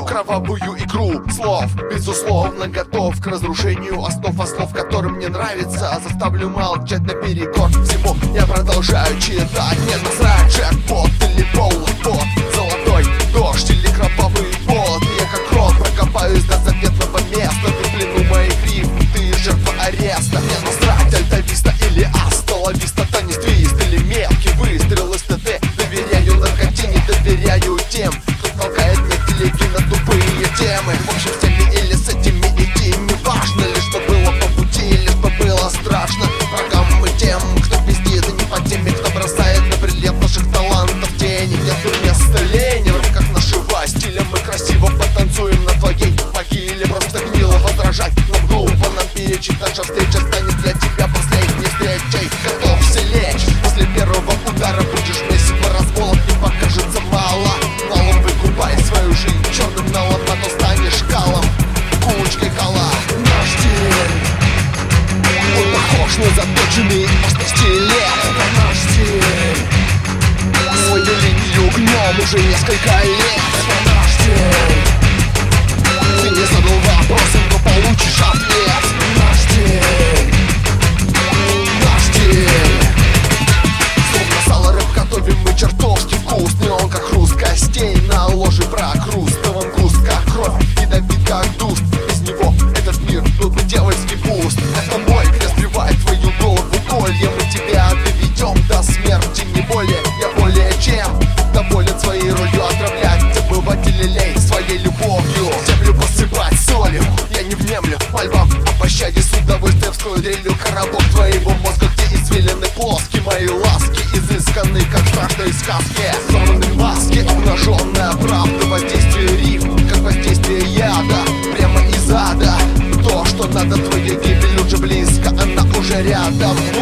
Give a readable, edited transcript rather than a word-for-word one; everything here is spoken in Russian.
кровавую игру слов. Безусловно, готов к разрушению основ ослов, которым мне нравится. Заставлю молчать наперекор всему. Я продолжаю читать. Мне насрать, джекпот или полупот, золотой дождь или кровавый пот. Я как рот прокопаюсь до заветного места. Ты в плену моих рифм, ты жертва ареста. Мне насрать, альтависта или астоловиста, танец твист или мелкий выстрел из ТТ. Доверяю наркотине, доверяю тем, кто толкает мне телеги на тупые темы. В общем, с теми или с этими идти не важно, лишь что было по пути, лишь что было страшно. Врагам и тем, кто пиздит, и не по теме, кто бросает на прилет наших талантов тени. Нету места лени, в рамках нашего стиля мы красиво потанцуем на твоей могиле. Просто гнило возражать нам глупо, нам перечить. Наша встреча станет для тебя последней встречей. Готовься лечь, после первого удара будешь месиво разболот, не покажется мало. Налом выкупай свою жизнь черным налом, а то станешь калом, кучкой кола. Наш день, он похож на заточенный стилет. Наш день, свою линию гнем уже несколько лет. Наш день, ты не задал вопросы, но получишь ответ. Наш день, наш день. Словно сало рыб готовим мы чертовски вкусный. Он как хруст костей на ложе прокрустовом. Густ как кровь, ядовит как дуст. Без него этот мир был бы дьявольский пуст. Это мой крест сбивает твою голову кольем. Мы тебя доведем до смерти, не более. Я более чем доволен своей ролью отравлять обывателей своей любовью. Землю посыпать солью, я не внемлю мольбам о пощаде с удовольствием вскрою дрелью коробок твоего мозга, где извилины плоские. Мои ласки изысканы, как в страшной сказке. Сорваны маски, обнаженная правда. Воздействие рифм, как воздействие яда, прямо из ада. То, что надо, твоя гибель уже близко, она уже рядом.